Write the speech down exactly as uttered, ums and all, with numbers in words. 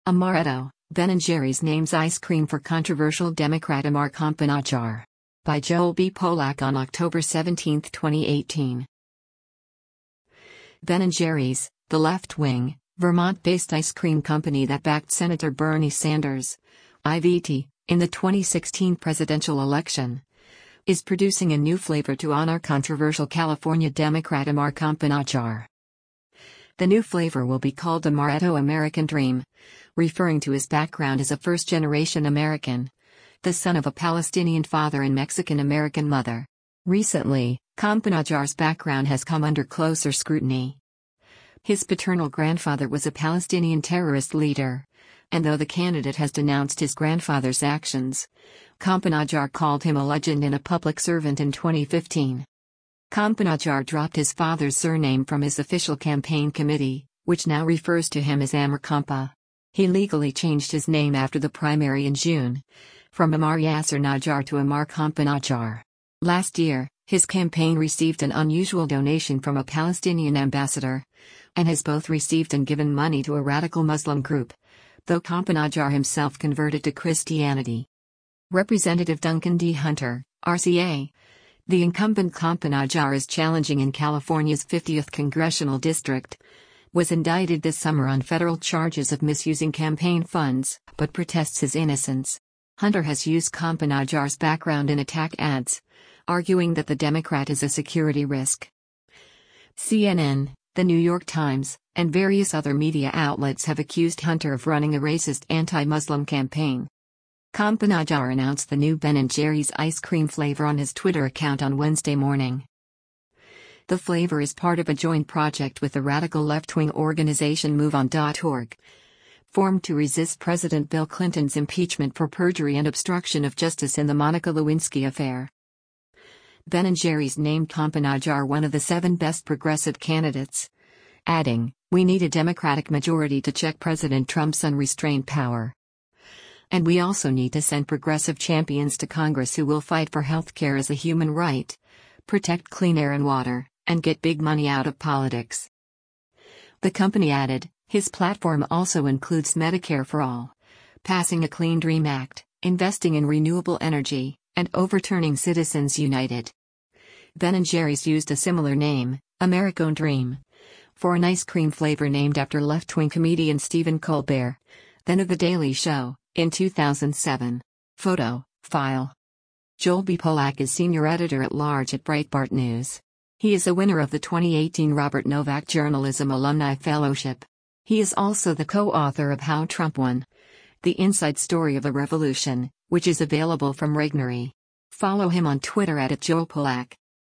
Amaretto, Ben and Jerry's names ice cream for controversial Democrat Amar Kampanajjar. By Joel B. Polak on October seventeenth, twenty eighteen. Ben and Jerry's, the left-wing, Vermont-based ice cream company that backed Senator Bernie Sanders, I V T, in the twenty sixteen presidential election, is producing a new flavor to honor controversial California Democrat Amar Kampanajjar. The new flavor will be called Amaretto American Dream, referring to his background as a first-generation American, the son of a Palestinian father and Mexican-American mother. Recently, Kampanajjar's background has come under closer scrutiny. His paternal grandfather was a Palestinian terrorist leader, and though the candidate has denounced his grandfather's actions, Kampanajjar called him a legend and a public servant in twenty fifteen. Kampanajjar dropped his father's surname from his official campaign committee, which now refers to him as Amar Kampa. He legally changed his name after the primary in June, from Amar Yasser Najjar to Amar Kampanajjar. Last year, his campaign received an unusual donation from a Palestinian ambassador, and has both received and given money to a radical Muslim group, though Kampanajjar himself converted to Christianity. Representative Duncan D. Hunter, R C A, the incumbent Kampanajjar is challenging in California's fiftieth congressional district, was indicted this summer on federal charges of misusing campaign funds, but protests his innocence. Hunter has used Kampanajjar's background in attack ads, arguing that the Democrat is a security risk. C N N, The New York Times, and various other media outlets have accused Hunter of running a racist anti-Muslim campaign. Kampanajjar announced the new Ben and Jerry's ice cream flavor on his Twitter account on Wednesday morning. The flavor is part of a joint project with the radical left-wing organization move on dot org, formed to resist President Bill Clinton's impeachment for perjury and obstruction of justice in the Monica Lewinsky affair. Ben and Jerry's named Kampanajjar one of the seven best progressive candidates, adding, "We need a Democratic majority to check President Trump's unrestrained power. And we also need to send progressive champions to Congress who will fight for health care as a human right, protect clean air and water, and get big money out of politics." The company added, his platform also includes Medicare for all, passing a Clean Dream Act, investing in renewable energy, and overturning Citizens United. Ben and Jerry's used a similar name, American Dream, for an ice cream flavor named after left-wing comedian Stephen Colbert, then of The Daily Show, in two thousand seven. Photo, file. Joel B. Polak is senior editor-at-large at Breitbart News. He is a winner of the twenty eighteen Robert Novak Journalism Alumni Fellowship. He is also the co-author of How Trump Won: The Inside Story of a Revolution, which is available from Regnery. Follow him on Twitter at Joel Polak.